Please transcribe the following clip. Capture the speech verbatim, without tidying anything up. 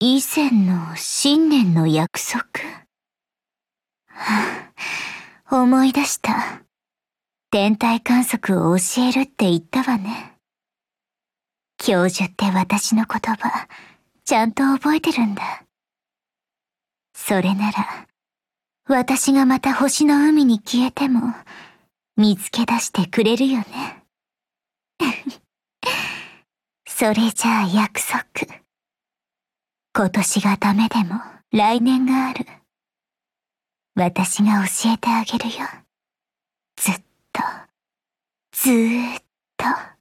以前の新年の約束。思い出した。天体観測を教えるって言ったわね。教授って私の言葉、ちゃんと覚えてるんだ。それなら、私がまた星の海に消えても、見つけ出してくれるよね。それじゃあ約束。今年がダメでも来年がある。私が教えてあげるよ。ずっと、ずーっと。